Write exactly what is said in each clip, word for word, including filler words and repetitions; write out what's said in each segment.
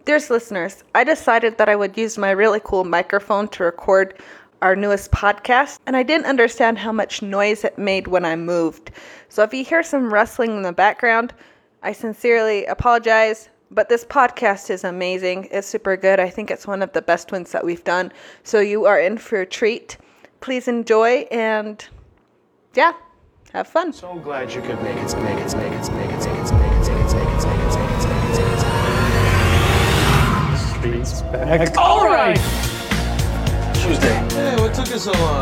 Dearest listeners, I decided that I would use my really cool microphone to record our newest podcast, and I didn't understand how much noise it made when I moved. So if you hear some rustling in the background, I sincerely apologize, but this podcast is amazing. It's super good. I think it's one of the best ones that we've done. So you are in for a treat. Please enjoy and, yeah, have fun. So glad you could make it, make it, make it, make it, make it, make it, make it, make it, make it, make it, make it, make it. Streets back. All right. Tuesday. Hey, what took you so long?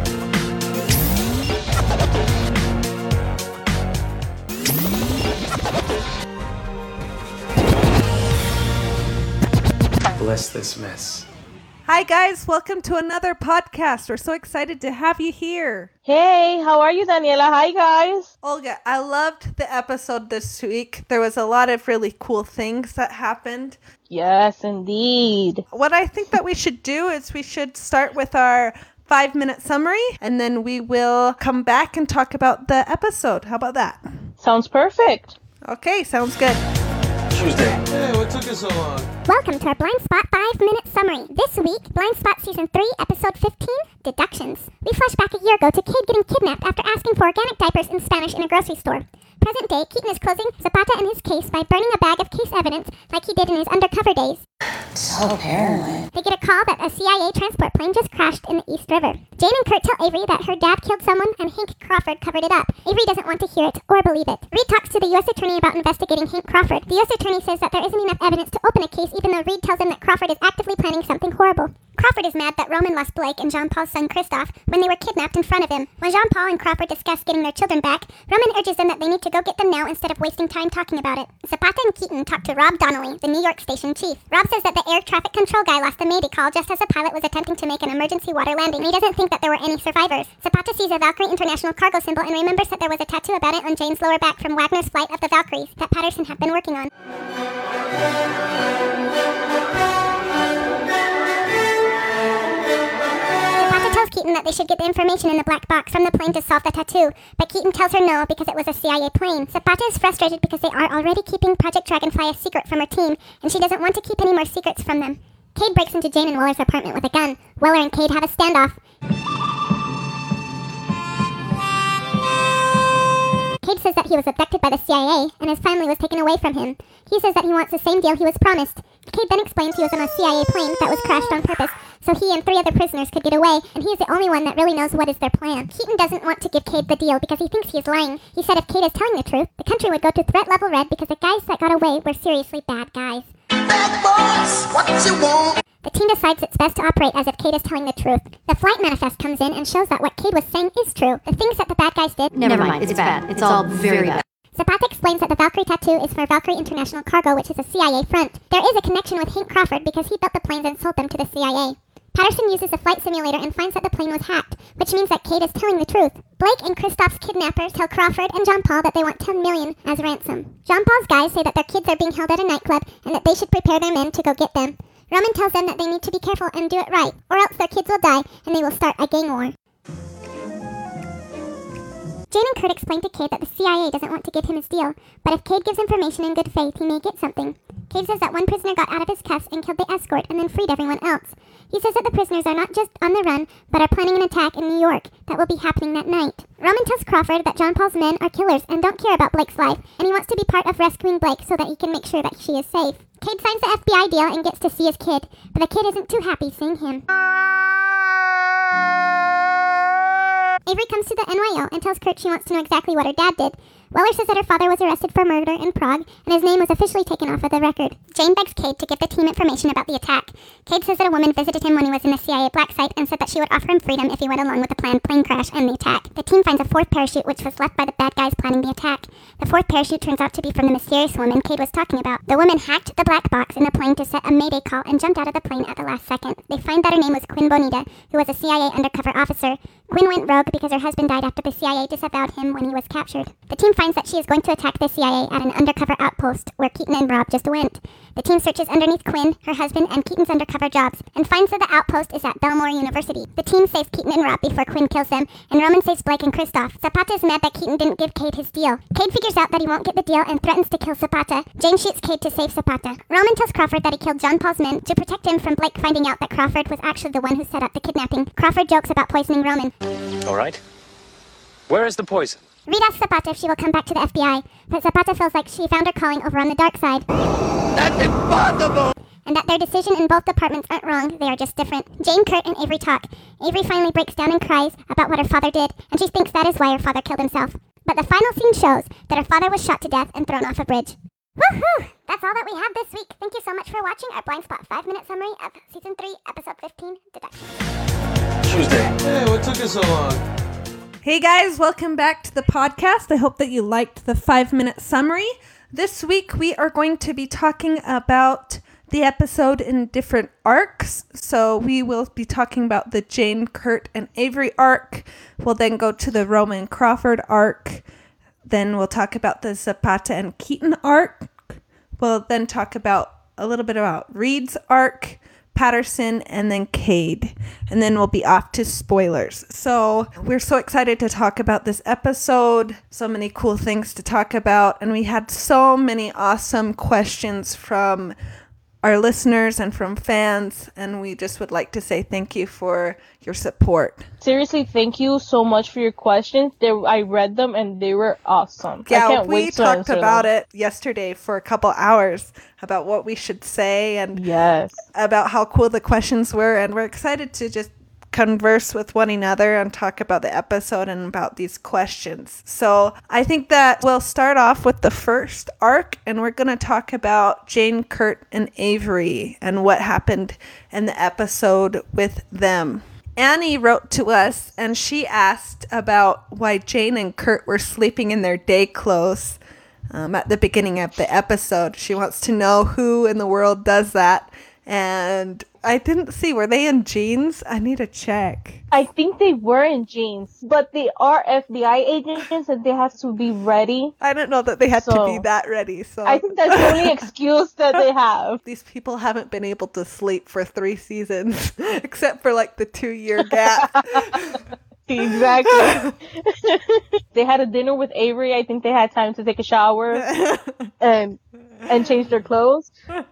Bless this mess. Hi guys, welcome to another podcast. We're so excited to have you here. Hey, how are you, Daniela? Hi, guys. Olga, I loved the episode this week. There was a lot of really cool things that happened. Yes, indeed. What I think that we should do is we should start with our five-minute summary, and then we will come back and talk about the episode. How about that? Sounds perfect. Okay, sounds good. Tuesday. Hey, what took you so long? Welcome to our Blind Spot five-minute summary. This week, Blind Spot Season three, Episode fifteen, Deductions. We flash back a year ago to Cade getting kidnapped after asking for organic diapers in Spanish in a grocery store. Present day, Keaton is closing Zapata and his case by burning a bag of case evidence like he did in his undercover days. So paranoid. They get a call that a C I A transport plane just crashed in the East River. Jane and Kurt tell Avery that her dad killed someone and Hank Crawford covered it up. Avery doesn't want to hear it or believe it. Reed talks to the U S attorney about investigating Hank Crawford. The U S attorney says that there isn't enough evidence to open a case even though Reed tells him that Crawford is actively planning something horrible. Crawford is mad that Roman lost Blake and Jean Paul's son Christoph when they were kidnapped in front of him. When Jean Paul and Crawford discuss getting their children back, Roman urges them that they need to go get them now instead of wasting time talking about it. Zapata and Keaton talk to Rob Donnelly, the New York station chief. Rob says that the air traffic control guy lost the Mayday call just as the pilot was attempting to make an emergency water landing. He doesn't think that there were any survivors. Zapata sees a Valkyrie International cargo symbol and remembers that there was a tattoo about it on Jane's lower back from Wagner's Flight of the Valkyries that Patterson had been working on. Tells Keaton that they should get the information in the black box from the plane to solve the tattoo, but Keaton tells her no because it was a C I A plane. Zapata is frustrated because they are already keeping Project Dragonfly a secret from her team, and she doesn't want to keep any more secrets from them. Cade breaks into Jane and Weller's apartment with a gun. Weller and Cade have a standoff. Cade says that he was abducted by the C I A, and his family was taken away from him. He says that he wants the same deal he was promised. Cade then explains he was on a C I A plane that was crashed on purpose, so he and three other prisoners could get away, and he is the only one that really knows what is their plan. Keaton doesn't want to give Cade the deal because he thinks he is lying. He said if Cade is telling the truth, the country would go to threat level red because the guys that got away were seriously bad guys. Bad boys, what you want? The team decides it's best to operate as if Cade is telling the truth. The flight manifest comes in and shows that what Cade was saying is true. The things that the bad guys did... Never, Never mind, it's, it's bad. bad. It's, it's all very bad. Zapata explains that the Valkyrie tattoo is for Valkyrie International Cargo, which is a C I A front. There is a connection with Hank Crawford because he built the planes and sold them to the C I A. Patterson uses a flight simulator and finds that the plane was hacked, which means that Cade is telling the truth. Blake and Christoph's kidnappers tell Crawford and Jean Paul that they want ten million dollars as ransom. Jean Paul's guys say that their kids are being held at a nightclub and that they should prepare their men to go get them. Roman tells them that they need to be careful and do it right, or else their kids will die and they will start a gang war. Jane and Kurt explain to Cade that the C I A doesn't want to give him his deal, but if Cade gives information in good faith, he may get something. Cade says that one prisoner got out of his cuffs and killed the escort and then freed everyone else. He says that the prisoners are not just on the run, but are planning an attack in New York that will be happening that night. Roman tells Crawford that Jean Paul's men are killers and don't care about Blake's life, and he wants to be part of rescuing Blake so that he can make sure that she is safe. Cade signs the F B I deal and gets to see his kid, but the kid isn't too happy seeing him. Avery comes to the N Y O and tells Kurt she wants to know exactly what her dad did. Weller says that her father was arrested for murder in Prague, and his name was officially taken off of the record. Jane begs Cade to give the team information about the attack. Cade says that a woman visited him when he was in the C I A black site and said that she would offer him freedom if he went along with the planned plane crash and the attack. The team finds a fourth parachute which was left by the bad guys planning the attack. The fourth parachute turns out to be from the mysterious woman Cade was talking about. The woman hacked the black box in the plane to set a mayday call and jumped out of the plane at the last second. They find that her name was Quinn Bonita, who was a C I A undercover officer. Quinn went rogue because her husband died after the C I A disavowed him when he was captured. The team finds that she is going to attack the C I A at an undercover outpost where Keaton and Rob just went. The team searches underneath Quinn, her husband, and Keaton's undercover jobs, and finds that the outpost is at Belmore University. The team saves Keaton and Rob before Quinn kills them, and Roman saves Blake and Kristoff. Zapata is mad that Keaton didn't give Cade his deal. Cade figures out that he won't get the deal and threatens to kill Zapata. Jane shoots Cade to save Zapata. Roman tells Crawford that he killed John Paul's men to protect him from Blake finding out that Crawford was actually the one who set up the kidnapping. Crawford jokes about poisoning Roman. All right. Where is the poison? Reed asks Zapata if she will come back to the F B I, but Zapata feels like she found her calling over on the dark side. That's impossible! And that their decision in both departments aren't wrong, they are just different. Jane, Kurt, and Avery talk. Avery finally breaks down and cries about what her father did, and she thinks that is why her father killed himself. But the final scene shows that her father was shot to death and thrown off a bridge. Woohoo! That's all that we have this week. Thank you so much for watching our Blind Spot five minute summary of Season three, Episode fifteen, Deduction. Tuesday. Hey, what took you so long? Hey guys, welcome back to the podcast. I hope that you liked the five minute summary. This week we are going to be talking about the episode in different arcs. So we will be talking about the Jane, Kurt, and Avery arc. We'll then go to the Roman Crawford arc. Then we'll talk about the Zapata and Keaton arc. We'll then talk about a little bit about Reed's arc, Patterson, and then Cade. And then we'll be off to spoilers. So we're so excited to talk about this episode. So many cool things to talk about. And we had so many awesome questions from our listeners and from fans. And we just would like to say thank you for your support. Seriously, thank you so much for your questions. They, I read them and they were awesome. I Yeah, can't we wait to talked answer about them. it yesterday for a couple hours about what we should say and Yes. about how cool the questions were. And we're excited to just converse with one another and talk about the episode and about these questions. So I think that we'll start off with the first arc, and we're going to talk about Jane, Kurt, and Avery and what happened in the episode with them. Annie wrote to us and she asked about why Jane and Kurt were sleeping in their day clothes um, at the beginning of the episode. She wants to know who in the world does that. And I didn't see, were they in jeans? I need to check. I think they were in jeans, but they are F B I agents and they have to be ready. I didn't know that they had to So, be that ready. So I think that's the only excuse that they have. these people haven't been able to sleep for three seasons, except for like the two-year gap. Exactly. They had a dinner with Avery. I think they had time to take a shower and and change their clothes.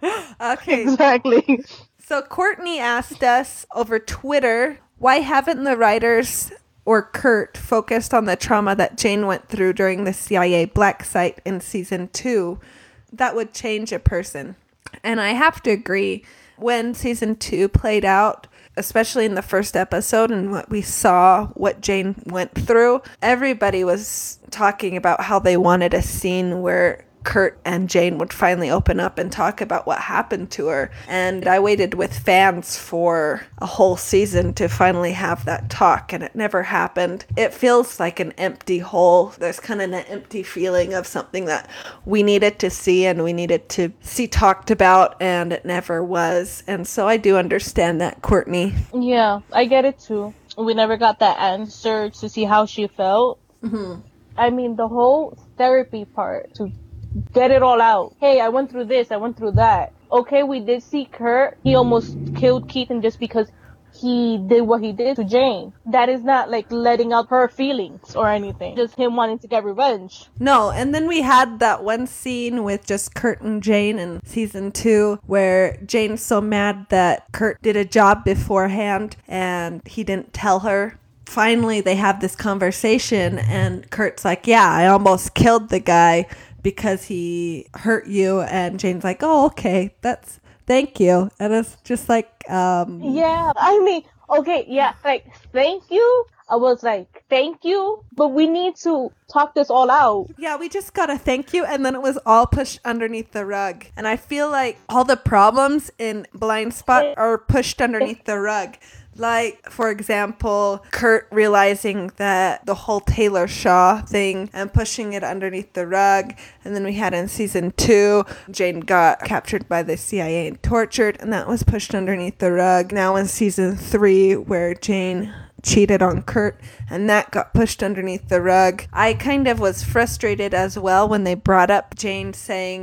Okay. Exactly. So Courtney asked us over Twitter, why haven't the writers or Kurt focused on the trauma that Jane went through during the C I A black site in season two? That would change a person. And I have to agree. When season two played out, especially in the first episode and what we saw, what Jane went through, everybody was talking about how they wanted a scene where Kurt and Jane would finally open up and talk about what happened to her. And I waited with fans for a whole season to finally have that talk, and it never happened. It feels like an empty hole. There's kind of an empty feeling of something that we needed to see and we needed to see talked about, and it never was. And so I do understand that, Courtney. Yeah, I get it too. We never got that answer to see how she felt. Mm-hmm. I mean, the whole therapy part to get it all out. Hey, I went through this, I went through that. Okay, we did see Kurt. He almost killed Keaton just because he did what he did to Jane. That is not like letting out her feelings or anything. Just him wanting to get revenge. No, and then we had that one scene with just Kurt and Jane in season two where Jane's so mad that Kurt did a job beforehand and he didn't tell her. Finally, they have this conversation and Kurt's like, yeah, I almost killed the guy because he hurt you. And Jane's like, oh, okay, that's, thank you. And it's just like, um... Yeah, I mean, okay, yeah, like, thank you. I was like, thank you, but we need to talk this all out. Yeah, we just got a thank you, and then it was all pushed underneath the rug. And I feel like all the problems in Blind Spot are pushed underneath the rug. Like, for example, Kurt realizing that the whole Taylor Shaw thing and pushing it underneath the rug. And then we had in season two, Jane got captured by the C I A and tortured, and that was pushed underneath the rug. Now in season three, where Jane cheated on Kurt, and that got pushed underneath the rug. I kind of was frustrated as well when they brought up Jane saying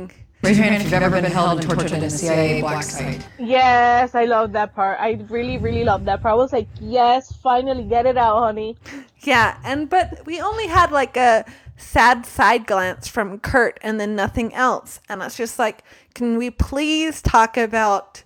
Raise your hand if you've ever been held and tortured in a C I A black site. Yes, I love that part. I really, really love that part. I was like, yes, finally, get it out, honey. Yeah, and but we only had like a sad side glance from Kurt and then nothing else. And it's just like, can we please talk about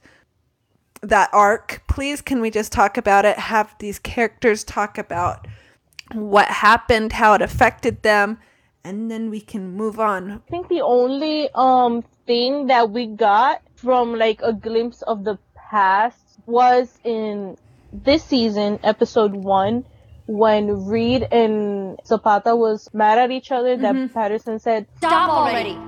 that arc? Please, can we just talk about it? Have these characters talk about what happened, how it affected them, and then we can move on. I think the only um thing that we got from like a glimpse of the past was in this season, episode one, when Reed and Zapata was mad at each other. Mm-hmm. That Patterson said, "Stop already.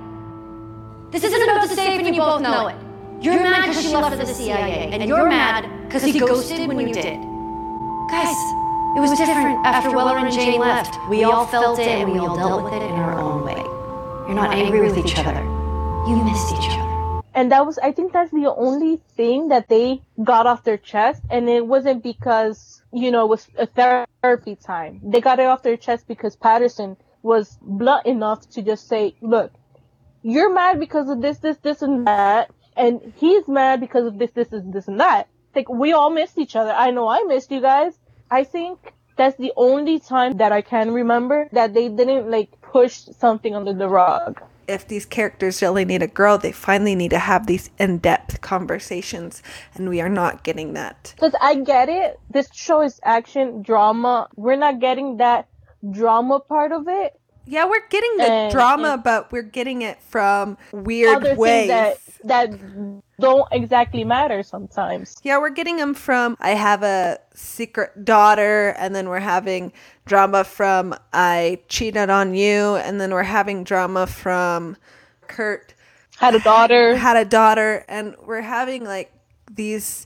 This isn't about the safe and you both know it. You're mad because she left for the C I A, and you're mad because he ghosted when you did. Guys, it was different after Weller and Jane left. We all felt it and we all dealt with it in our own way. You're not angry with each other. You missed each other." And that was, I think that's the only thing that they got off their chest. And it wasn't because, you know, it was a therapy time. They got it off their chest because Patterson was blunt enough to just say, look, you're mad because of this, this, this, and that. And he's mad because of this, this, this, this, and that. Like, we all missed each other. I know I missed you guys. I think that's the only time that I can remember that they didn't, like, push something under the rug. If these characters really need to grow, they finally need to have these in-depth conversations, and we are not getting that. Because I get it. This show is action, drama. We're not getting that drama part of it. Yeah, we're getting the and, drama, and but we're getting it from weird other ways. That, that don't exactly matter sometimes. Yeah, we're getting them from, I have a secret daughter, and then we're having drama from, I cheated on you, and then we're having drama from Kurt. Had a daughter. Had a daughter, and we're having, like, these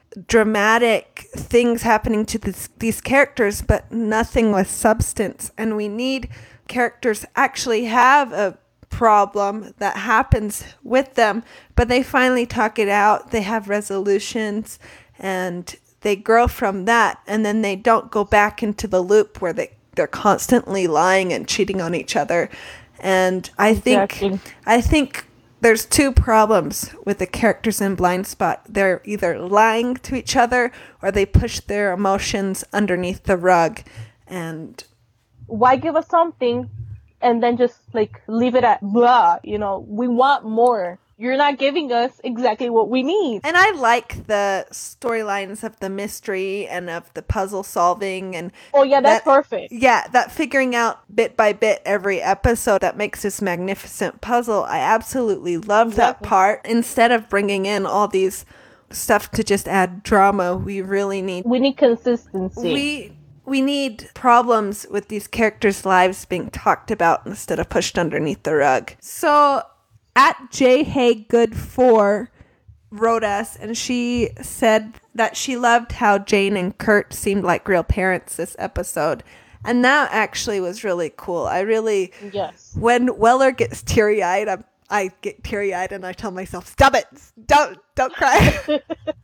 dramatic things happening to this, these characters, but nothing with substance, and we need characters actually have a problem that happens with them, but they finally talk it out, they have resolutions, and they grow from that, and then they don't go back into the loop where they, they're constantly lying and cheating on each other. And I exactly. think I think there's two problems with the characters in Blind Spot. They're either lying to each other or they push their emotions underneath the rug. And why give us something and then just, like, leave it at blah? You know, we want more. You're not giving us exactly what we need. And I like the storylines of the mystery and of the puzzle solving. And oh, yeah, that's that, perfect. Yeah, that figuring out bit by bit every episode that makes this magnificent puzzle. I absolutely love exactly. that part. Instead of bringing in all these stuff to just add drama, we really need... We need consistency. We... We need problems with these characters' lives being talked about instead of pushed underneath the rug. So, at J Hay Good four wrote us, and she said that she loved how Jane and Kurt seemed like real parents this episode. And that actually was really cool. I really... Yes. When Weller gets teary-eyed, I'm, I get teary-eyed and I tell myself, stop it! Don't, don't cry!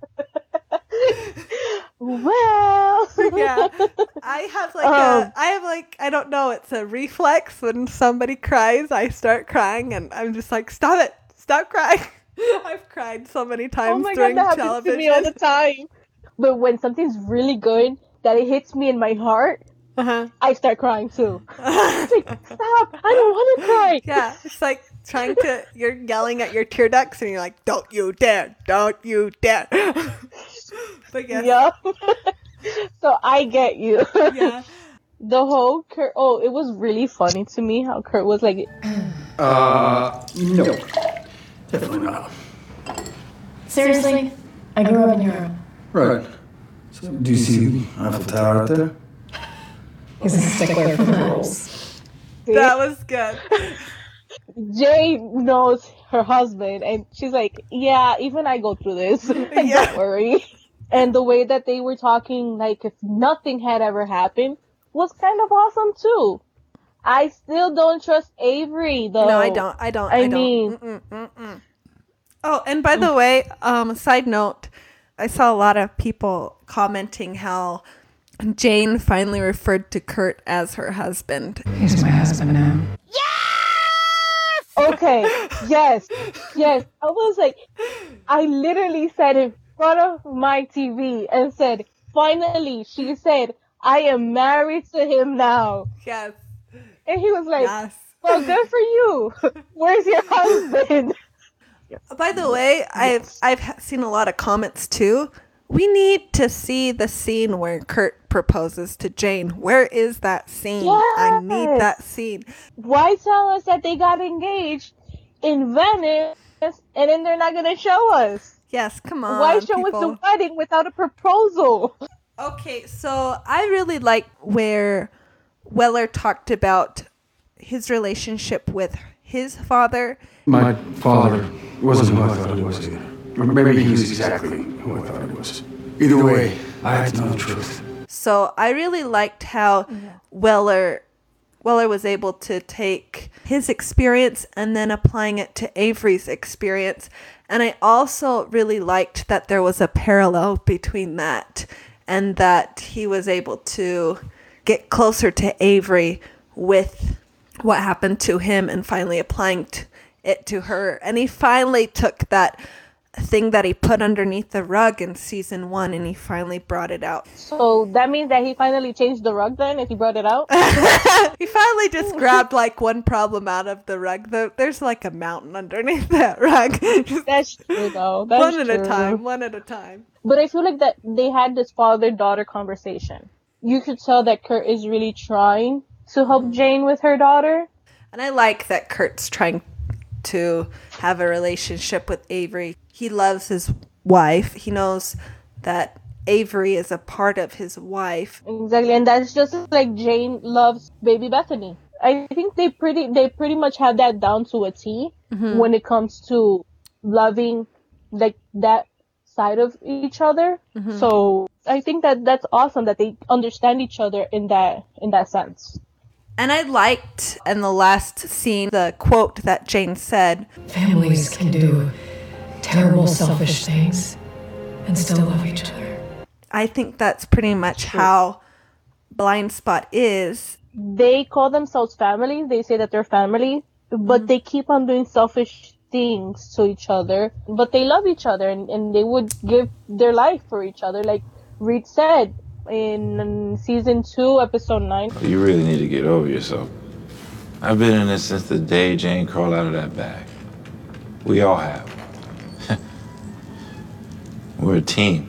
Well, yeah, I have like um, a, I have like, I don't know, it's a reflex. When somebody cries, I start crying, and I'm just like, stop it, stop crying. I've cried so many times oh my during God, that television. happens to me all the time. But when something's really good, that it hits me in my heart, uh-huh. I start crying too. It's like, stop, I don't want to cry. Yeah, it's like trying to, you're yelling at your tear ducts, and you're like, don't you dare, don't you dare. But yes. Yeah. So I get you. Yeah. The whole Kurt, oh, it was really funny to me how Kurt was like, uh, no. Definitely not. Seriously? I grew up in Europe. Right. So, do you see the Eiffel Tower out there? He's a stickler for the rules. That was good. Jay knows her husband, and she's like, yeah, even I go through this. Yeah. Don't worry. And the way that they were talking, like if nothing had ever happened, was kind of awesome too. I still don't trust Avery, though. No, I don't. I don't. I, I don't. mean, mm-mm, mm-mm. Oh, and by the way, um, side note, I saw a lot of people commenting how Jane finally referred to Kurt as her husband. He's my husband now. Yes! Okay, yes, yes. I was like, I literally said in front of my T V and said, finally, she said, I am married to him now. Yes. And he was like, Yes. well, good for you. Where's your husband? By the way, I've I've seen a lot of comments too. We need to see the scene where Kurt proposes to Jane. Where is that scene? I need Yes. that scene. Why tell us that they got engaged in Venice and then they're not going to show us? Yes, come on. Why show us people. the wedding without a proposal? Okay, so I really like where Weller talked about his relationship with his father. My father wasn't who I thought he was either. Or maybe he was exactly who I thought he was. Either way, I had to know the truth. So I really liked how Weller Weller was able to take his experience and then applying it to Avery's experience. And I also really liked that there was a parallel between that and that he was able to get closer to Avery with what happened to him and finally applying t- it to her. And he finally took that thing that he put underneath the rug in season one and he finally brought it out. So that means that he finally changed the rug then, if he brought it out? He finally just grabbed like one problem out of the rug. The, there's like a mountain underneath that rug. Just That's true, though. That's one at true. a time, one at a time. But I feel like that they had this father-daughter conversation. You could tell that Kurt is really trying to help Jane with her daughter. And I like that Kurt's trying to have a relationship with Avery. He loves his wife. He knows that Avery is a part of his wife. Exactly, and that's just like Jane loves baby Bethany. I think they pretty they pretty much have that down to a T Mm-hmm. when it comes to loving like that side of each other. Mm-hmm. So I think that that's awesome that they understand each other in that in that sense. And I liked in the last scene the quote that Jane said. Families can do terrible, selfish things and still love each other. I think that's pretty much how Blind Spot is. They call themselves families. They say that they're family, but they keep on doing selfish things to each other. But they love each other, and, and they would give their life for each other. Like Reed said in season two, episode nine. You really need to get over yourself. I've been in this since the day Jane crawled out of that bag. We all have. We're a team.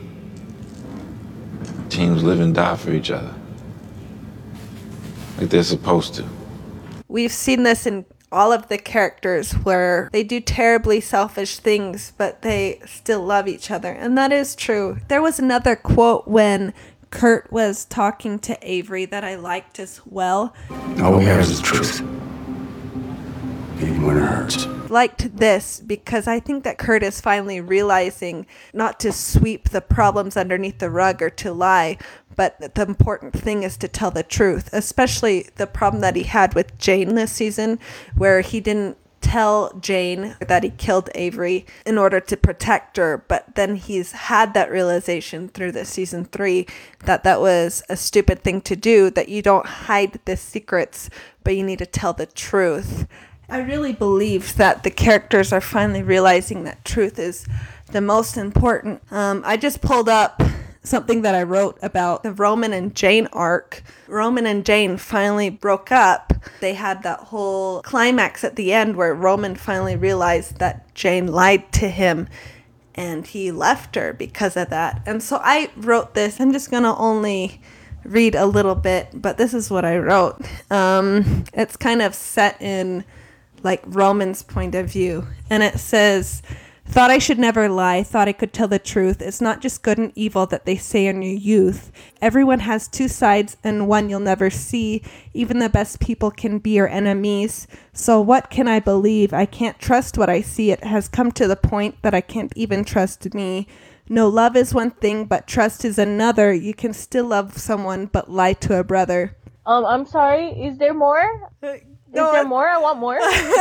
Teams live and die for each other. Like they're supposed to. We've seen this in all of the characters where they do terribly selfish things, but they still love each other. And that is true. There was another quote when Kurt was talking to Avery that I liked as well. All we have is the truth. Even when it hurts. Liked this because I think that Kurt is finally realizing not to sweep the problems underneath the rug or to lie, but the important thing is to tell the truth, especially the problem that he had with Jane this season, where he didn't tell Jane that he killed Avery in order to protect her, but then he's had that realization through this season three that that was a stupid thing to do, that you don't hide the secrets, but you need to tell the truth. I really believe that the characters are finally realizing that truth is the most important. Um, I just pulled up something that I wrote about the Roman and Jane arc. Roman and Jane finally broke up. They had that whole climax at the end where Roman finally realized that Jane lied to him and he left her because of that. And so I wrote this. I'm just going to only read a little bit, but this is what I wrote. Um, it's kind of set in like Roman's point of view. And it says, thought I should never lie, thought I could tell the truth. It's not just good and evil that they say in your youth. Everyone has two sides and one you'll never see. Even the best people can be your enemies. So what can I believe? I can't trust what I see. It has come to the point that I can't even trust me. No, love is one thing, but trust is another. You can still love someone, but lie to a brother. Um, I'm sorry, is there more? Is No, there more? I want more.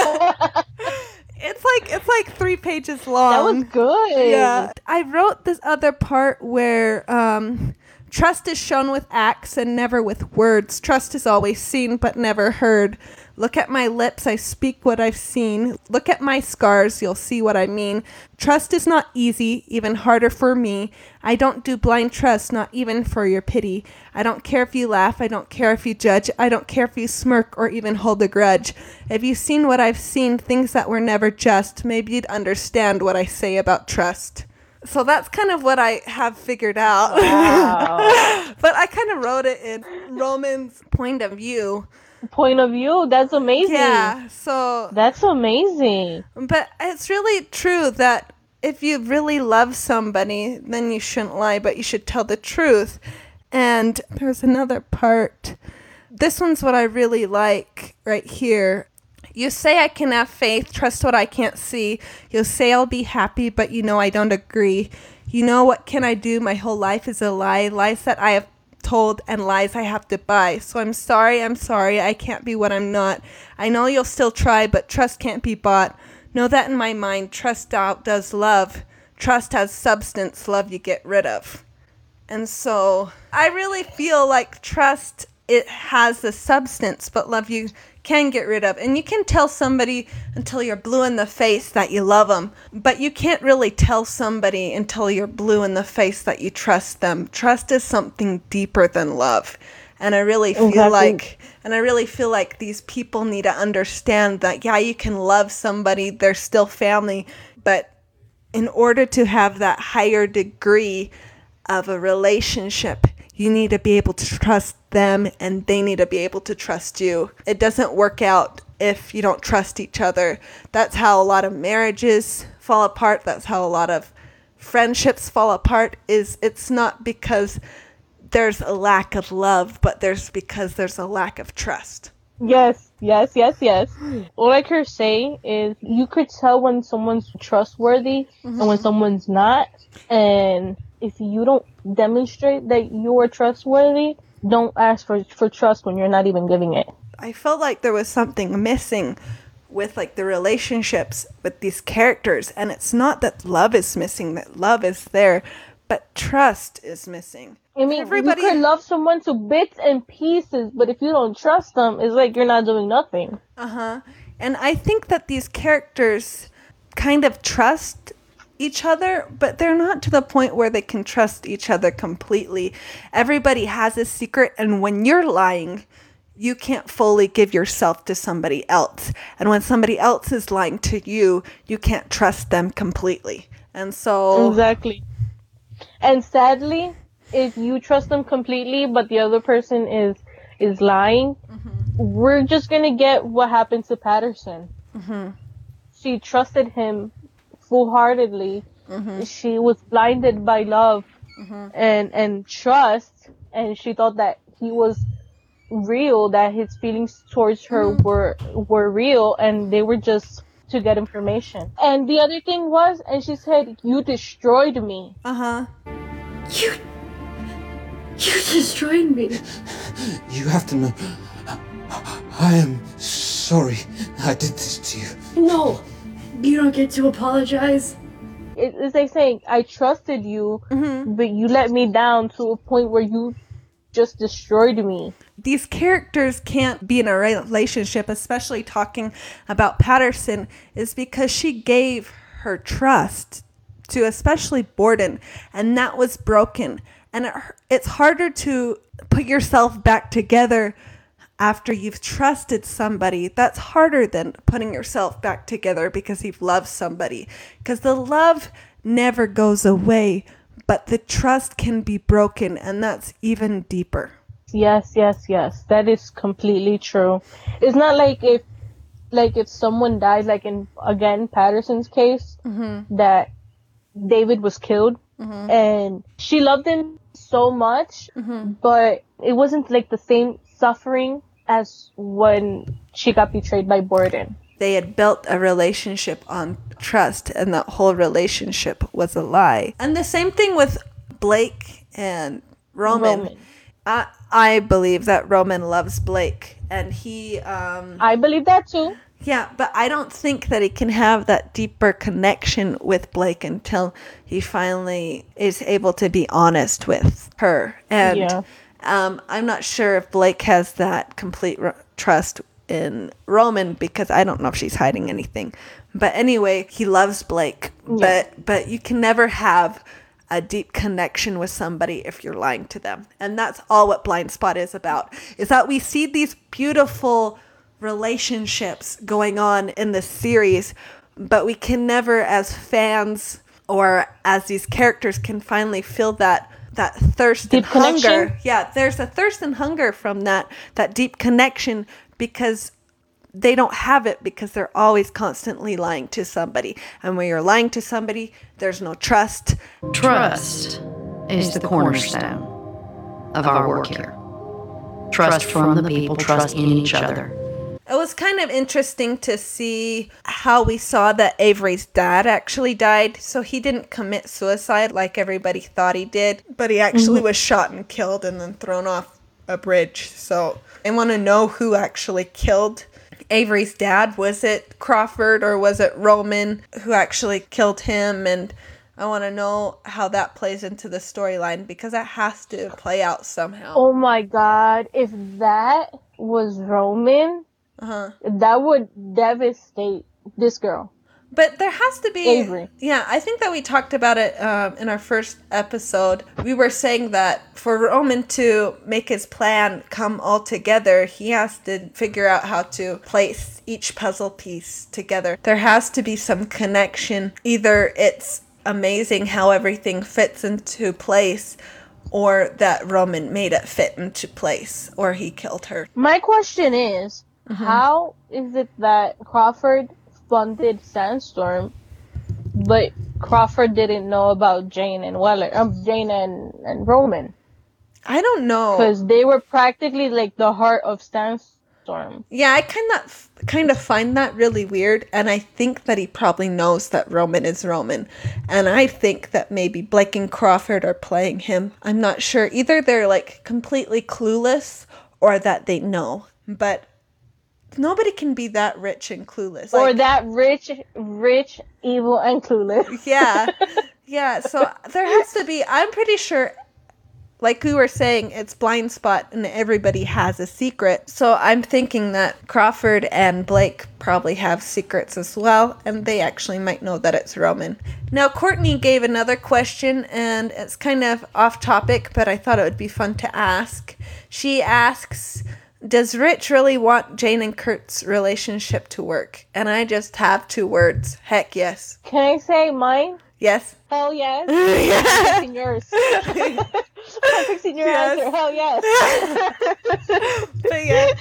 It's like it's like three pages long. That was good. Yeah. I wrote this other part where um, trust is shown with acts and never with words. Trust is always seen but never heard. Look at my lips, I speak what I've seen. Look at my scars, you'll see what I mean. Trust is not easy, even harder for me. I don't do blind trust, not even for your pity. I don't care if you laugh, I don't care if you judge. I don't care if you smirk or even hold a grudge. If you've seen what I've seen, things that were never just, maybe you'd understand what I say about trust. So that's kind of what I have figured out. Wow. But I kind of wrote it in Roman's point of view. Point of view, that's amazing. Yeah, so that's amazing. But it's really true that if you really love somebody, then you shouldn't lie, but you should tell the truth. And there's another part. This one's what I really like right here. You say I can have faith, trust what I can't see. You'll say I'll be happy, but you know I don't agree. You know, what can I do? My whole life is a lie. Lies that I have told and lies I have to buy. So I'm sorry, I'm sorry, I can't be what I'm not. I know you'll still try, but trust can't be bought. Know that in my mind, trust outdoes love. Trust has substance, love you get rid of. And so I really feel like trust, it has the substance, but love you can get rid of. And you can tell somebody until you're blue in the face that you love them, but you can't really tell somebody until you're blue in the face that you trust them. Trust is something deeper than love. And I really feel Exactly. like, and I really feel like these people need to understand that, yeah, you can love somebody, they're still family, but in order to have that higher degree of a relationship, you need to be able to trust them and they need to be able to trust you. It doesn't work out if you don't trust each other. That's how a lot of marriages fall apart. That's how a lot of friendships fall apart. Is it's not because there's a lack of love, but there's because there's a lack of trust. Yes, yes, yes, yes. All I can say is you could tell when someone's trustworthy Mm-hmm. and when someone's not. And if you don't demonstrate that you are trustworthy, don't ask for, for trust when you're not even giving it. I felt like there was something missing with like the relationships with these characters. And it's not that love is missing, that love is there, but trust is missing. I mean, Everybody- you could love someone to bits and pieces, but if you don't trust them, it's like you're not doing nothing. Uh-huh. And I think that these characters kind of trust each other, but they're not to the point where they can trust each other completely. Everybody has a secret, and when you're lying, you can't fully give yourself to somebody else. And when somebody else is lying to you, you can't trust them completely. And so... Exactly. And sadly, if you trust them completely, but the other person is is lying, Mm-hmm. we're just gonna get what happened to Patterson. Mm-hmm. She trusted him full-heartedly. Mm-hmm. She was blinded by love Mm-hmm. and and trust, and she thought that he was real, that his feelings towards her Mm-hmm. were were real, and they were just to get information. And the other thing was, and she said, "You destroyed me." Uh-huh. You... You destroyed me. You have to know. I am sorry I did this to you. No, you don't get to apologize. It, it's like saying, I trusted you, Mm-hmm. but you let me down to a point where you just destroyed me. These characters can't be in a relationship, especially talking about Patterson, is because she gave her trust to especially Borden, and that was broken. And it, it's harder to put yourself back together after you've trusted somebody. That's harder than putting yourself back together because you've loved somebody. Because the love never goes away, but the trust can be broken, and that's even deeper. Yes, yes, yes. That is completely true. It's not like if, like if someone died, like in, again, Patterson's case, Mm-hmm. that David was killed, Mm-hmm. and she loved him so much, Mm-hmm. but it wasn't like the same suffering as when she got betrayed by Borden. They had built a relationship on trust, and that whole relationship was a lie. And the same thing with Blake and Roman. Roman. I, I believe that Roman loves Blake, and he... Um, I believe that too. Yeah, but I don't think that he can have that deeper connection with Blake until he finally is able to be honest with her. And Yeah. um, I'm not sure if Blake has that complete r- trust in Roman because I don't know if she's hiding anything. But anyway, he loves Blake. Yeah. But but you can never have a deep connection with somebody if you're lying to them. And that's all what Blind Spot is about. Is that we see these beautiful relationships going on in this series, but we can never as fans or as these characters can finally feel that that thirst Deep and hunger. connection? Yeah, there's a thirst and hunger from that that deep connection because they don't have it because they're always constantly lying to somebody. And when you're lying to somebody, there's no trust. Trust is the cornerstone of our work here. Trust from the people, trust in each other. It was kind of interesting to see how we saw that Avery's dad actually died. So he didn't commit suicide like everybody thought he did, but he actually Mm-hmm. was shot and killed and then thrown off a bridge. So I want to know who actually killed Avery's dad. Was it Crawford or was it Roman who actually killed him? And I want to know how that plays into the storyline because that has to play out somehow. Oh my god, if that was Roman, Uh-huh. that would devastate this girl. But there has to be... Avery. Yeah, I think that we talked about it um, in our first episode. We were saying that for Roman to make his plan come all together, he has to figure out how to place each puzzle piece together. There has to be some connection. Either it's amazing how everything fits into place, or that Roman made it fit into place, or he killed her. My question is, Mm-hmm. how is it that Crawford funded Sandstorm, but Crawford didn't know about Jane and Weller, um, Jane and, and Roman? I don't know. Because they were practically like the heart of Sandstorm. Yeah, I kind of kind of find that really weird, and I think that he probably knows that Roman is Roman, and I think that maybe Blake and Crawford are playing him. I'm not sure. Either they're like completely clueless, or that they know. But nobody can be that rich and clueless. Or Like, that rich, rich, evil, and clueless. yeah, yeah. So there has to be. I'm pretty sure. Like we were saying, it's Blind Spot and everybody has a secret. So I'm thinking that Crawford and Blake probably have secrets as well. And they actually might know that it's Roman. Now, Courtney gave another question and it's kind of off topic, but I thought it would be fun to ask. She asks, does Rich really want Jane and Kurt's relationship to work? And I just have two words. Heck yes. Can I say mine? Yes. Hell yes. Yeah. I'm fixing yours. I'm fixing your Yes. answer. Hell yes. But yeah.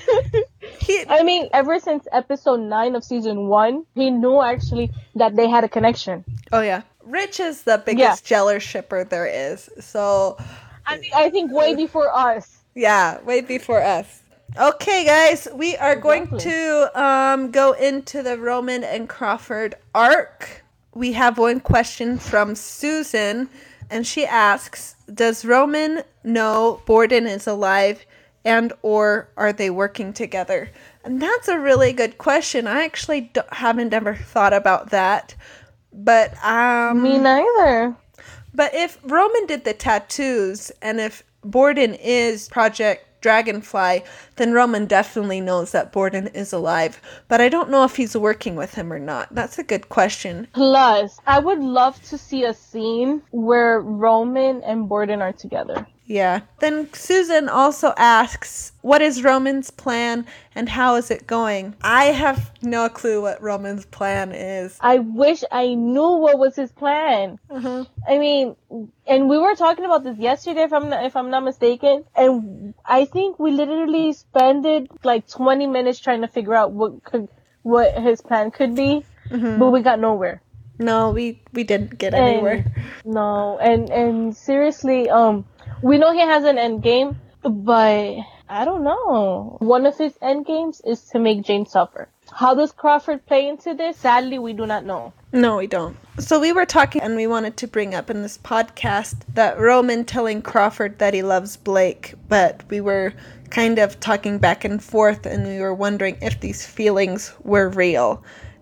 He, I mean, ever since episode nine of season one, he knew actually that they had a connection. oh yeah. Rich is the biggest jealous shipper there is. So I mean, I think way before us. yeah, way before us. Okay, guys, we are going Exactly. to um, go into the Roman and Crawford arc. We have one question from Susan, and she asks, does Roman know Borden is alive, and or are they working together? And that's a really good question. I actually don't, haven't ever thought about that. But um, Me neither. But if Roman did the tattoos, and if Borden is Project Dragonfly, then Roman definitely knows that Borden is alive. But I don't know if he's working with him or not. That's a good question. Plus, I would love to see a scene where Roman and Borden are together. Yeah. Then Susan also asks, what is Roman's plan and how is it going? I have no clue what Roman's plan is. I wish I knew what was his plan. Uh-huh. I mean, and we were talking about this yesterday, if I'm not, if I'm not mistaken. And I think we literally spent like twenty minutes trying to figure out what could, what his plan could be, Mhm. but we got nowhere. No, we, we didn't get And- anywhere. No, and and seriously, um, we know he has an end game, but I don't know. One of his end games is to make Jane suffer. How does Crawford play into this? Sadly, we do not know. No, we don't. So we were talking and we wanted to bring up in this podcast that Roman telling Crawford that he loves Blake, but we were kind of talking back and forth and we were wondering if these feelings were real.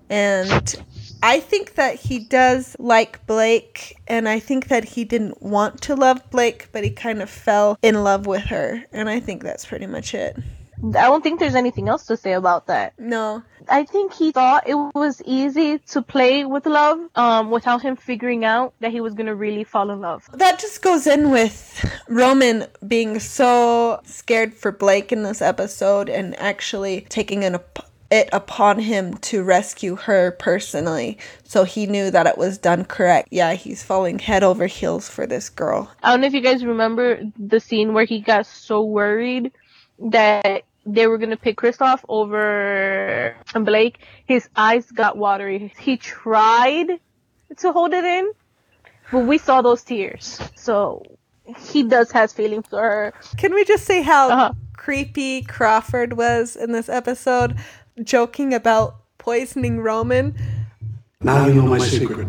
And I think that he does like Blake, and I think that he didn't want to love Blake, but he kind of fell in love with her. And I think that's pretty much it. I don't think there's anything else to say about that. No. I think he thought it was easy to play with love, um, without him figuring out that he was gonna really fall in love. That just goes in with Roman being so scared for Blake in this episode and actually taking an it upon him to rescue her personally. So he knew that it was done correct. Yeah, he's falling head over heels for this girl. I don't know if you guys remember the scene where he got so worried that they were gonna pick Kristoff over Blake. His eyes got watery. He tried to hold it in, but we saw those tears. So he does have feelings for her. Can we just say how uh-huh. creepy Crawford was in this episode, joking about poisoning Roman? Now you know my secret,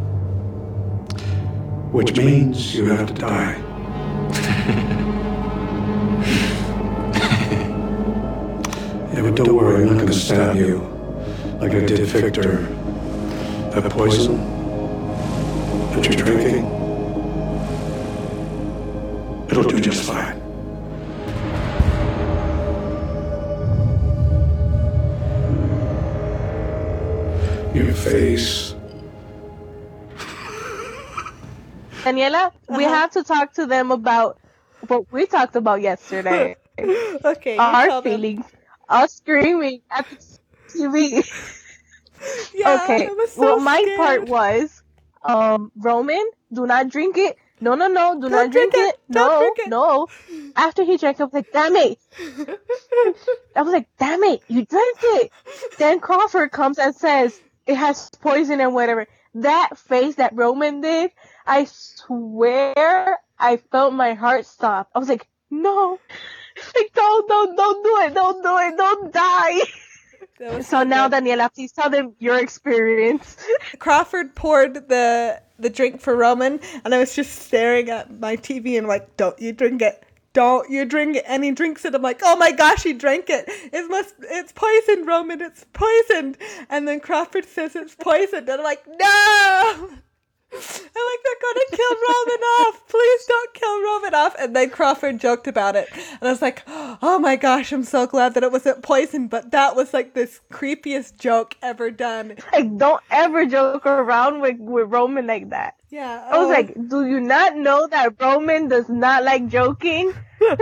which means you have to die. Yeah, but don't worry, I'm not going to stab you like I did Victor. That poison that you're drinking, it'll do just fine. Your face. Daniela, we Uh-huh. have to talk to them about what we talked about yesterday. Okay. Our feelings. Us screaming at the T V. Yeah, okay. I was so well, my scared. part was, um, Roman, do not drink it. No, no, no, do Don't not drink, drink it. it. Don't No, drink it. no. After he drank, I was like, damn it. I was like, damn it, you drank it. Then Crawford comes and says it has poison and whatever. That face that Roman did, I swear I felt my heart stop. I was like, no. Like, don't, don't, don't do it. Don't do it. Don't die. So, so now, good. Daniela, please tell them your experience. Crawford poured the the drink for Roman, and I was just staring at my T V and like, don't you drink it. Don't you drink it. And he drinks it. I'm like, oh my gosh, he drank it. It must, it's poisoned, Roman. It's poisoned. And then Crawford says it's poisoned. And I'm like, no. I'm like, they're going to kill Roman off. Please don't kill Roman off. And then Crawford joked about it. And I was like, oh my gosh, I'm so glad that it wasn't poison. But that was like this creepiest joke ever done. Like, don't ever joke around with, with Roman like that. Yeah. I was oh. like, do you not know that Roman does not like joking?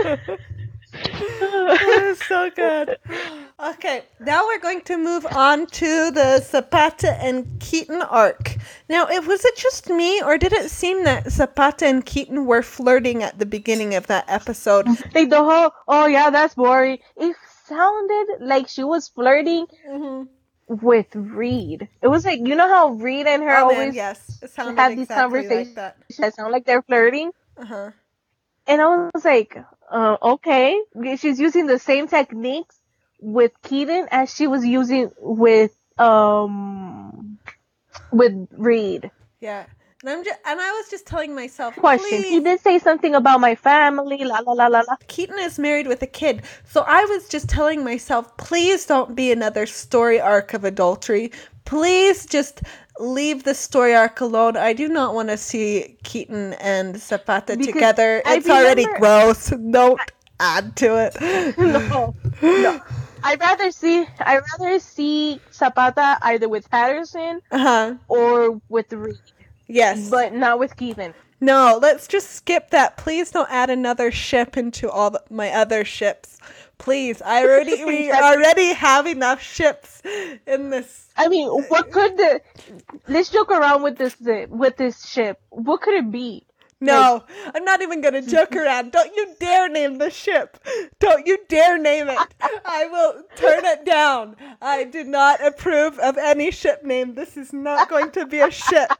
That was so good. Okay, now we're going to move on to the Zapata and Keaton arc. Now, it was it just me, or did it seem that Zapata and Keaton were flirting at the beginning of that episode? Like the whole, oh yeah, that's boring. It sounded like she was flirting mm-hmm. with Reed. It was like, you know how Reed and her oh, always man, yes. It sounded have these exactly conversations like that. that sound like they're flirting? Uh-huh. And I was like, uh, okay. She's using the same techniques with Keaton as she was using with um with Reed. Yeah. And I'm just, and I was just telling myself, Question. please. He did say something about my family, la la la la la. Keaton is married with a kid. So I was just telling myself, please don't be another story arc of adultery. Please just leave the story arc alone. I do not want to see Keaton and Zapata Because together. I It's already remember- gross. Don't add to it. No, no. I'd rather see I'd rather see Zapata either with Patterson Uh-huh. or with Reed. Yes. But not with Keaton. No, let's just skip that. Please don't add another ship into all the, my other ships. Please. I already we already have enough ships in this. I mean, what could the let's joke around with this with this ship. What could it be? No, like, I'm not even going to joke around. Don't you dare name the ship. Don't you dare name it. I will turn it down. I do not approve of any ship name. This is not going to be a ship.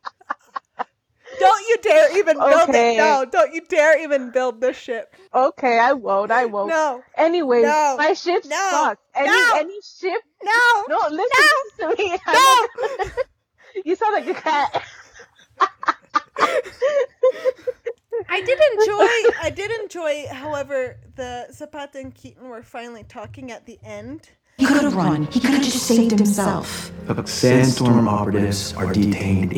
Don't you dare even build Okay. it. No, don't you dare even build the ship. Okay, I won't. I won't. No. Anyway, No. my ship No. sucks. Any No. any ship? No. No, listen to me. No. You sound like a cat. I did enjoy, I did enjoy, however, the Zapata and Keaton were finally talking at the end. He could have run. He could have just saved himself. Look, Sandstorm operatives are detained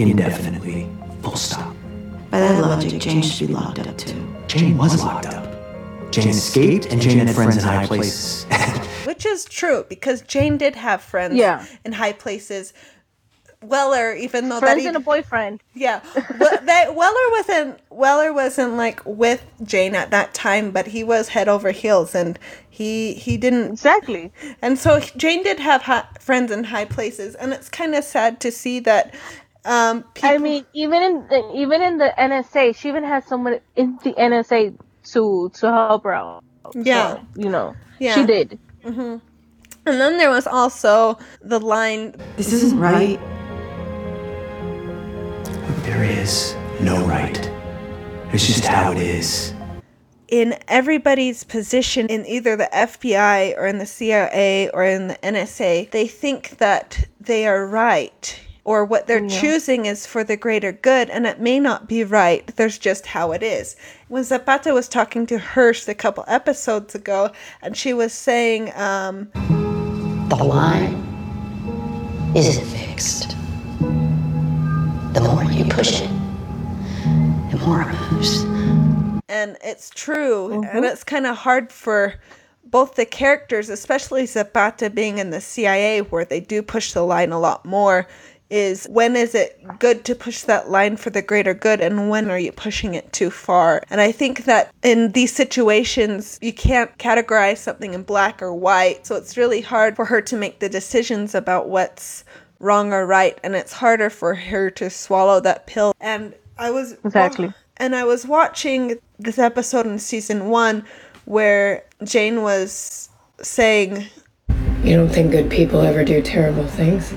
indefinitely. Full stop. By that logic, Jane should be locked up too. Jane was locked up. Jane escaped and Jane had friends in high places. Which is true, because Jane did have friends Yeah. in high places. Weller, even though Friends that he, and a boyfriend. Yeah, well, that Weller wasn't Weller wasn't like with Jane at that time, but he was head over heels, and he he didn't exactly. And so Jane did have ha- friends in high places, and it's kind of sad to see that. Um, people... I mean, even in the, even in the N S A, she even has someone in the N S A to to help her out. Yeah, so, you know, yeah. she did. Mm-hmm. And then there was also the line, "This isn't right." There is no right. It's just how it is. In everybody's position in either the F B I or in the C I A or in the N S A, they think that they are right, or what they're Yeah. choosing is for the greater good, and it may not be right. There's just how it is. When Zapata was talking to Hearst a couple episodes ago, and she was saying, um, the line isn't fixed. The more you push it, the more it moves. And it's true, mm-hmm. and it's kind of hard for both the characters, especially Zapata being in the C I A, where they do push the line a lot more, is when is it good to push that line for the greater good, and when are you pushing it too far? And I think that in these situations, you can't categorize something in black or white, so it's really hard for her to make the decisions about what's wrong or right, and it's harder for her to swallow that pill. And I was exactly and I was watching this episode in season one where Jane was saying, "You don't think good people ever do terrible things?"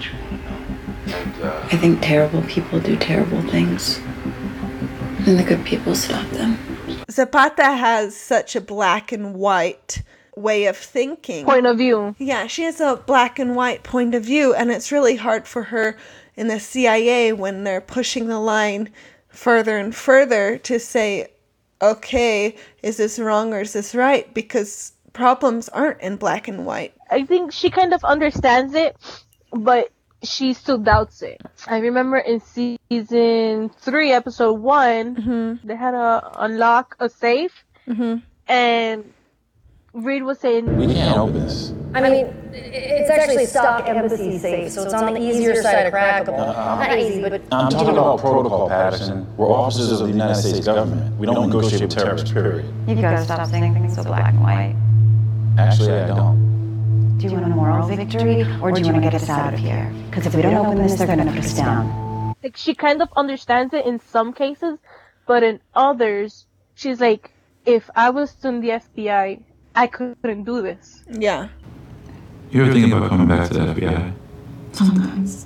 I think terrible people do terrible things, and the good people stop them. Zapata has such a black and white way of thinking. Point of view. Yeah, she has a black and white point of view, and it's really hard for her in the C I A when they're pushing the line further and further to say, okay, is this wrong or is this right? Because problems aren't in black and white. I think she kind of understands it, but she still doubts it. I remember in season three, episode one, mm-hmm. they had to unlock a safe, mm-hmm. and Reed was saying, "We can't open this." I mean, it's actually stock embassy safe, so it's on the easier side of crackable. Uh, Not easy, but... I'm talking about protocol, Patterson. We're officers of the United States government. We don't negotiate with terrorists, period. You've got to stop saying things so black and white. Actually, I don't. Do you want a moral victory, or do you want to get us out of here? Because if we don't open this, they're going to put us down. Like, she kind of understands it in some cases, but in others, she's like, if I was in the F B I, I couldn't do this. Yeah. You ever think about coming back to the F B I? Sometimes.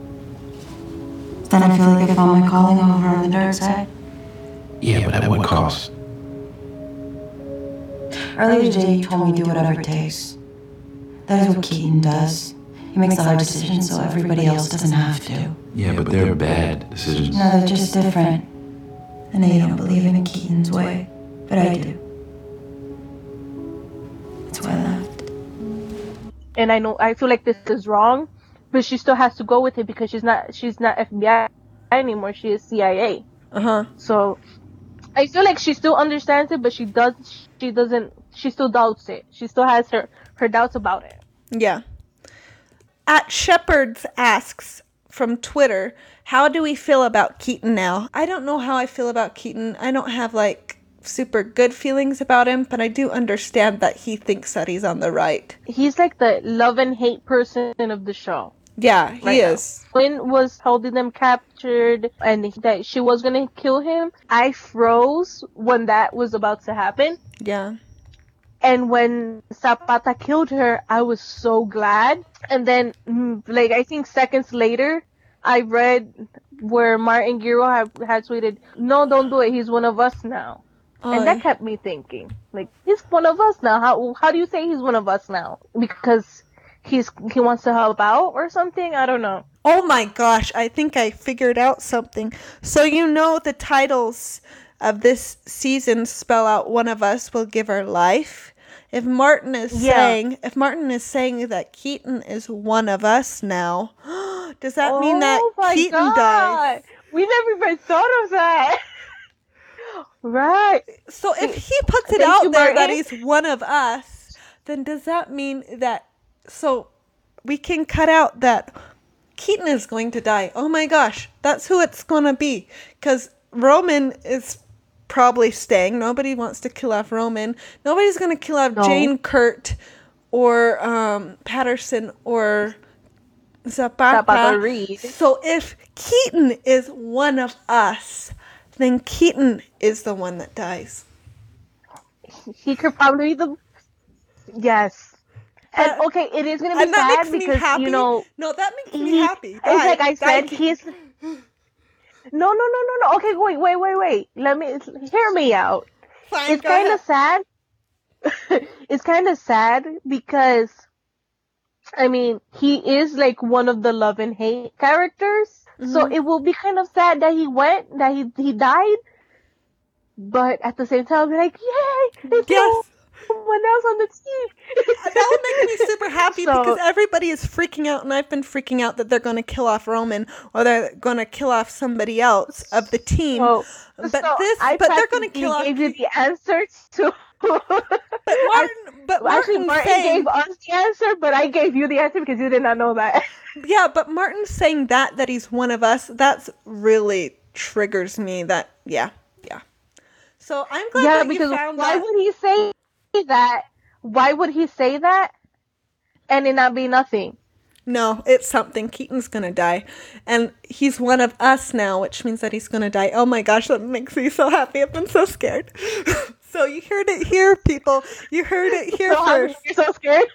Then I feel like I found my calling over on the dark side. Yeah, but at what cost? Earlier today, you told me do whatever it takes. That is what Keaton does. He makes the hard decisions so everybody else doesn't have to. Yeah, but they're bad decisions. No, they're just different. I know you don't believe in Keaton's way, but I do. That's why I left. And I know, I feel like this is wrong, but she still has to go with it because she's not, she's not F B I anymore. She is C I A. Uh-huh. So I feel like she still understands it, but she does, she doesn't, she still doubts it. She still has her, her doubts about it. Yeah. At Shepherds asks from Twitter, how do we feel about Keaton now? I don't know how I feel about Keaton. I don't have like super good feelings about him, but I do understand that he thinks that he's on the right. He's like the love and hate person of the show. Yeah, he right is. Now. When was holding them captured and that she was gonna kill him, I froze when that was about to happen. Yeah. And when Zapata killed her, I was so glad. And then, like, I think seconds later, I read where Martin Giro had, had tweeted, no, don't do it. He's one of us now. Oh, and that kept me thinking, like, he's one of us now. How how do you say he's one of us now? Because he's he wants to help out or something? I don't know. Oh my gosh, I think I figured out something. So you know the titles of this season spell out one of us will give our life. If Martin is yeah. saying if Martin is saying that Keaton is one of us now, does that oh mean that my Keaton God. dies? We never even thought of that. Right. So if he puts it Thank out you, there that Martin. he's one of us, then does that mean that, so we can cut out that Keaton is going to die? Oh my gosh, that's who it's going to be. Because Roman is probably staying. Nobody wants to kill off Roman. Nobody's going to kill off No. Jane, Kurt, or um, Patterson, or Zapata. Zapata Reed. So if Keaton is one of us, then Keaton is the one that dies. He could probably be the. Yes. And But- okay, it is gonna be and that sad makes me because happy. you know. No, that makes me he- happy. It's Die. like I Die, said, Keaton. he's. No, no, no, no, no. Okay, wait, wait, wait, wait. Let me hear me out. Fine, It's go kind of ahead. sad. It's kind of sad because, I mean, he is like one of the love and hate characters. So Mhm. it will be kind of sad that he went, that he he died. But at the same time, I'll be like, yay! It's Yes. someone else on the team. That would make me super happy So- because everybody is freaking out, and I've been freaking out that they're going to kill off Roman or they're going to kill off somebody else of the team. So, but so this, I but they're going to practically kill off. gave you the answer to. But Martin, but Actually, Martin Martin saying, gave us the answer, but I gave you the answer because you did not know that. yeah, but Martin saying that that he's one of us, that's really triggers me. That yeah, yeah. So I'm glad Yeah, that because you found why that. would he say that? Why would he say that and it not be nothing? No, it's something. Keaton's gonna die. And he's one of us now, which means that he's gonna die. Oh my gosh, that makes me so happy. I've been so scared. So you heard it here, people. You heard it here So happy, first. you're so scared.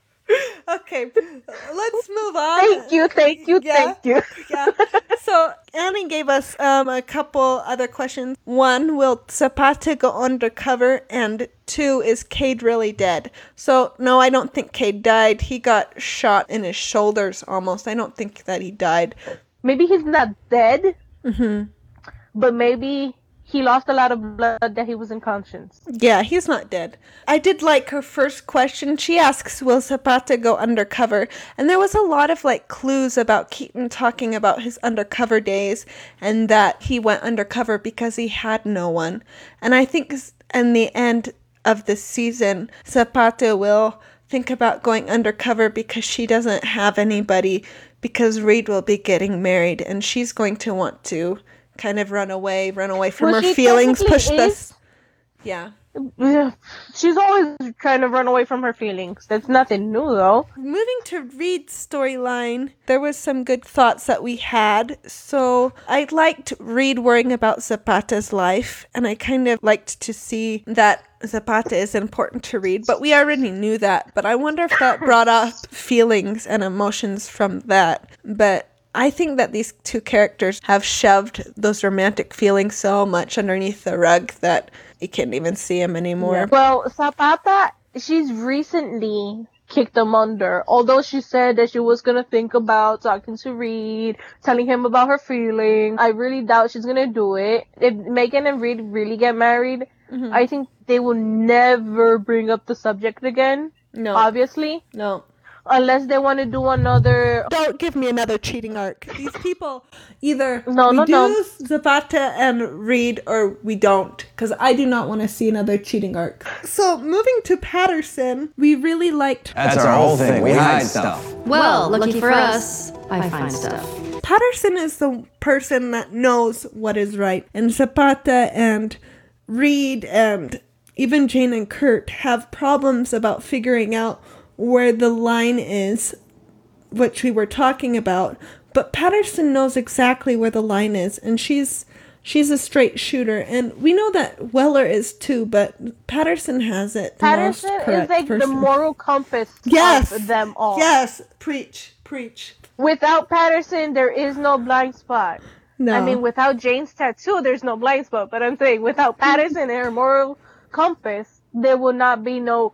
Okay, let's move on. Thank you, thank you, Yeah. thank you. Yeah. So Annie gave us um, a couple other questions. One, will Zapata go undercover? And two, is Cade really dead? So no, I don't think Cade died. He got shot in his shoulders almost. I don't think that he died. Maybe he's not dead, Mm-hmm. but maybe he lost a lot of blood that he was unconscious. Yeah, he's not dead. I did like her first question. She asks, will Zapata go undercover? And there was a lot of like clues about Keaton talking about his undercover days and that he went undercover because he had no one. And I think s- in the end of the season, Zapata will think about going undercover because she doesn't have anybody, because Reed will be getting married and she's going to want to kind of run away, run away from Well, her she feelings, push technically this. is. Yeah. Yeah, she's always trying to run away from her feelings. That's nothing new, though. Moving to Reed's storyline, there was some good thoughts that we had. So I liked Reed worrying about Zapata's life, and I kind of liked to see that Zapata is important to Reed, but we already knew that. But I wonder if that brought up feelings and emotions from that. But I think that these two characters have shoved those romantic feelings so much underneath the rug that you can't even see them anymore. Well, Zapata, she's recently kicked them under. Although she said that she was gonna think about talking to Reed, telling him about her feelings. I really doubt she's gonna do it. If Megan and Reed really get married, Mhm. I think they will never bring up the subject again. No. Obviously. No. Unless they want to do another. Don't give me another cheating arc. These people either No, we no, do no. Zapata and Reed or we don't, because I do not want to see another cheating arc. So moving to Patterson, we really liked. That's our whole thing. We hide stuff. Well, lucky for us, I find stuff. Patterson is the person that knows what is right, and Zapata and Reed and even Jane and Kurt have problems about figuring out where the line is, which we were talking about. But Patterson knows exactly where the line is, and she's she's a straight shooter, and we know that Weller is too, but Patterson has it. the most Patterson is correct like the person. moral compass Yes. of them all. Yes, preach, preach. Without Patterson, there is no blind spot. No. I mean, without Jane's tattoo, there's no blind spot. But I'm saying, without Patterson and her moral compass, there will not be no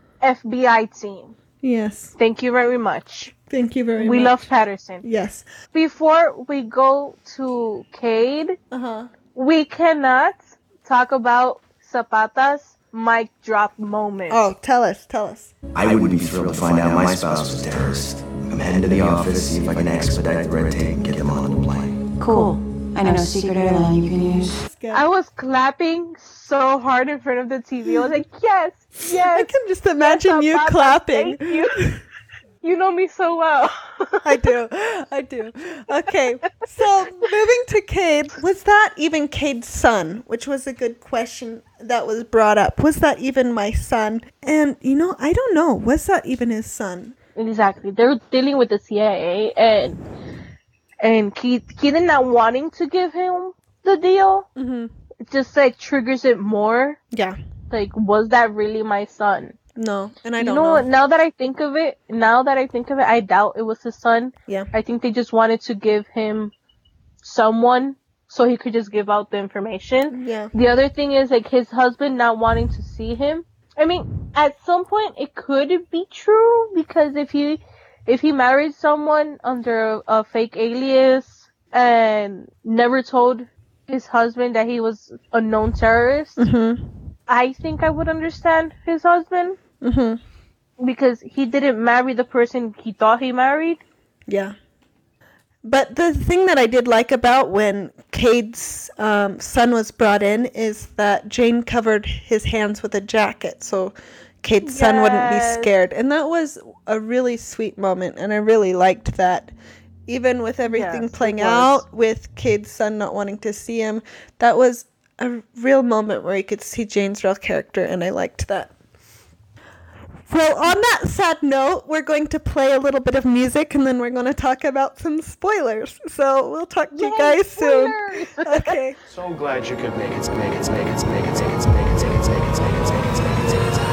F B I team. Yes. Thank you very much. Thank you very we much. We love Patterson. Yes. Before we go to Cade, uh-huh. we cannot talk about Zapata's mic drop moment. Oh, tell us, tell us. I wouldn't be thrilled to find out my spouse was a terrorist. I'm heading to the office, see if I can expedite the red tape and get them on the plane. Cool. I know a secret airline you can use. I was clapping so hard in front of the T V. I was like, yes, yes. I can just imagine yes, you Papa, clapping. Thank you. You know me so well. I do. I do. Okay. So moving to Cade, was that even Cade's son? Which was a good question that was brought up. Was that even my son? And, you know, I don't know. Was that even his son? Exactly. They were dealing with the C I A and and Keith, Keaton not wanting to give him the deal. Mm-hmm. It just like triggers it more. Yeah. Like, was that really my son? No, and I you don't know. know. What, now that I think of it, now that I think of it, I doubt it was his son. Yeah. I think they just wanted to give him someone so he could just give out the information. Yeah. The other thing is like his husband not wanting to see him. I mean, at some point it could be true because if he if he married someone under a, a fake alias and never told his husband that he was a known terrorist, mm-hmm. I think I would understand his husband. Mm-hmm. Because he didn't marry the person he thought he married. Yeah. But the thing that I did like about when Cade's um, son was brought in is that Jane covered his hands with a jacket so Cade's yes. son wouldn't be scared. And that was a really sweet moment, and I really liked that. Even with everything yes, playing out, with Cade's son not wanting to see him, that was a real moment where you could see Jane's real character, and I liked that. Well, on that sad note, we're going to play a little bit of music, and then we're going to talk about some spoilers. So we'll talk to you guys soon. Okay. So glad you could make it, make it, make it, make it, make it, make it, make it, make it, make it, make it, make it.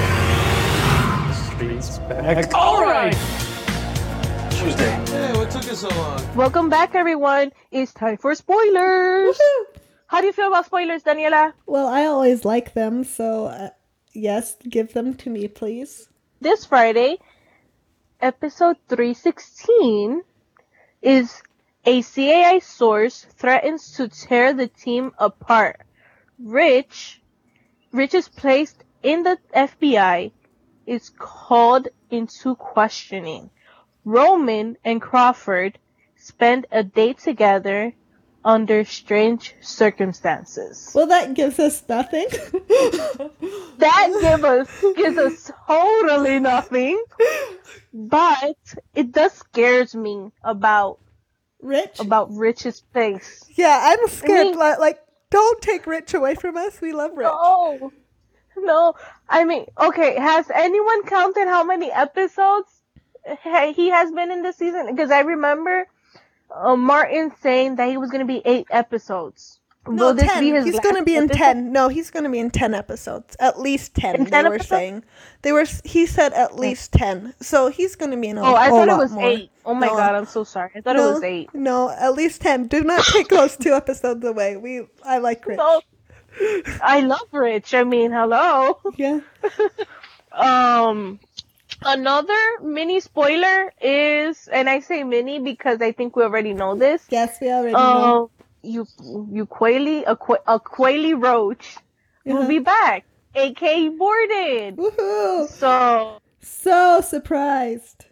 Streets back. All right. Tuesday. Hey, what took you so long? Welcome back, everyone. It's time for spoilers. Woo-hoo. How do you feel about spoilers, Daniela? Well, I always like them, so uh, yes, give them to me, please. This Friday, episode three sixteen is a C A I source threatens to tear the team apart. Rich, Rich is placed in the F B I, is called into questioning. Roman and Crawford spend a date together under strange circumstances. Well, that gives us nothing. That give us gives us totally nothing. But it does scares me about Rich. About Rich's face. Yeah, I'm scared. I mean, like, like, don't take Rich away from us. We love Rich. No, no. I mean, okay. Has anyone counted how many episodes he has been in this season? Because I remember uh, Martin saying that he was going to be eight episodes. No, Will this ten. be his He's last going to be in episode? ten. No, he's going to be in ten episodes. At least ten, In they ten were episodes? saying. They were. He said at least ten. So he's going to be in a Oh, I whole thought it lot was more. eight. Oh my No. god, I'm so sorry. I thought no, it was eight. No, at least ten. Do not take those two episodes away. We, I like Rich. No, I love Rich. I mean, hello. Yeah. um, another mini spoiler is, and I say mini because I think we already know this. Yes, we already uh, know. You, you Quayle, a, a Quayle Roach Uh-huh. will be back, aka Borden. Woohoo! So, So surprised.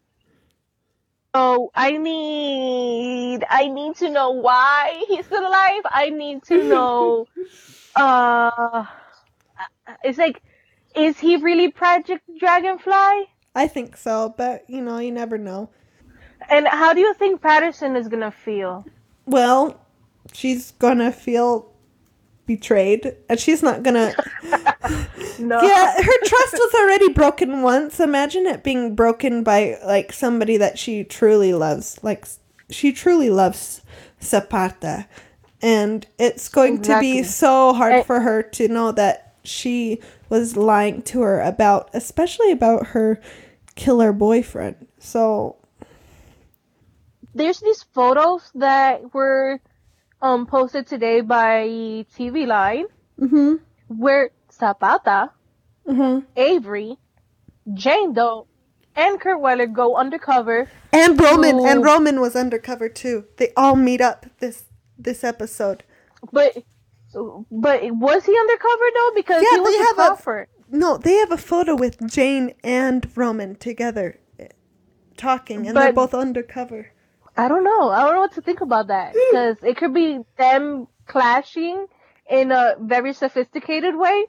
so I need, I need to know why he's still alive. I need to know, uh, it's like, is he really Project Dragonfly? I think so, but you know, you never know. And how do you think Patterson is gonna feel? Well, she's gonna feel betrayed, and she's not gonna. No. Yeah, her trust was already broken once. Imagine it being broken by like somebody that she truly loves. Like she truly loves Zapata, and it's going Exactly. to be so hard I- for her to know that she was lying to her about, especially about her killer boyfriend. So There's these photos that were um posted today by T V Line, mm-hmm. where Zapata, Mm-hmm. Avery, Jane Doe, and Kurt Weiler go undercover. And Roman, to- and Roman was undercover too. They all meet up this this episode. But but was he undercover though? Because Yeah, he was they with have a- Crawford. No, they have a photo with Jane and Roman together, eh, talking, and they're But- both undercover. I don't know. I don't know what to think about that. Because it could be them clashing in a very sophisticated way.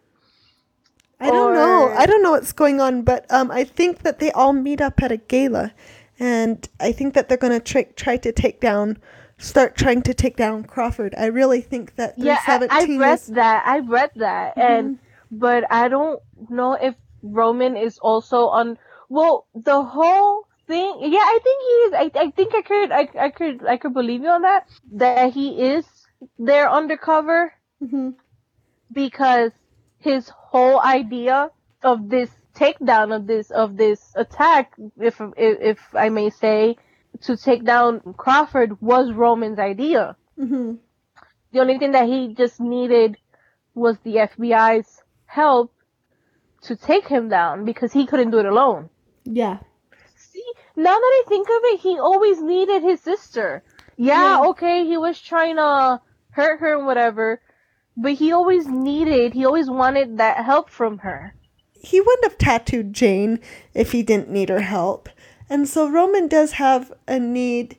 I don't know. I don't know what's going on, but um, I think that they all meet up at a gala. And I think that they're going to try, try to take down, start trying to take down Crawford. I really think that Yeah, I, I read is... that. I read that. Mm-hmm. and But I don't know if Roman is also on... Well, the whole thing... Yeah, I think he is. I, I think I could, I, I could, I could believe you on that. That he is there undercover. Mm-hmm. Because his whole idea of this takedown of this of this attack, if if, if I may say, to take down Crawford was Roman's idea. Mm-hmm. The only thing that he just needed was the F B I's help to take him down because he couldn't do it alone. Yeah. See, now that I think of it, he always needed his sister. Yeah, Yeah. okay, he was trying to hurt her and whatever, but he always needed, he always wanted that help from her. He wouldn't have tattooed Jane if he didn't need her help. And so Roman does have a need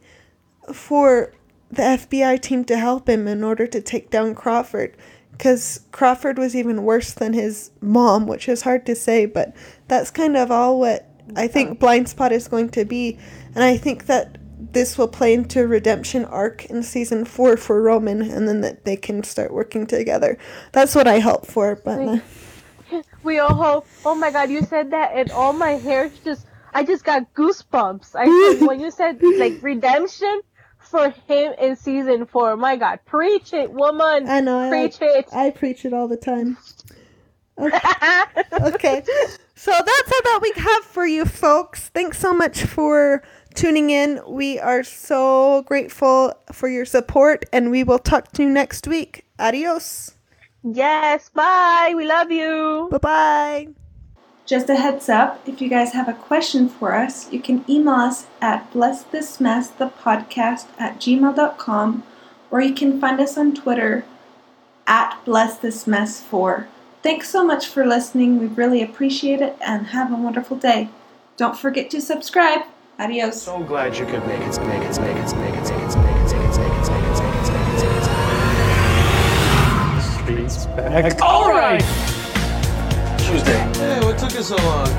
for the F B I team to help him in order to take down Crawford. Because Crawford was even worse than his mom, which is hard to say, but that's kind of all what I think Blind Spot is going to be. And I think that this will play into a redemption arc in season four for Roman, and then that they can start working together. That's what I hope for. But uh, we all hope. Oh my God, you said that, and all my hair just, I just got goosebumps. I said, when you said like redemption for him in season four, my God, preach it, woman. I know. Preach I, it. I preach it all the time. Okay. Okay. So that's all that we have for you folks. Thanks so much for tuning in. We are so grateful for your support, and we will talk to you next week. Adios. Yes, bye. We love you. Bye-bye. Just a heads up, if you guys have a question for us, you can email us at blessthismessthepodcast at gmail dot com, or you can find us on Twitter at blessthismess four. Thanks so much for listening. We really appreciate it, and have a wonderful day. Don't forget to subscribe. Adios. So glad you could make it, make it, make it, make it, make it, make it, make it, make it, make it, make it, make it, make it. Streets back. All right. Tuesday. Hey, what took you so long?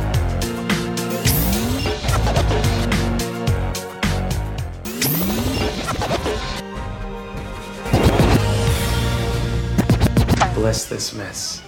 Bless this mess.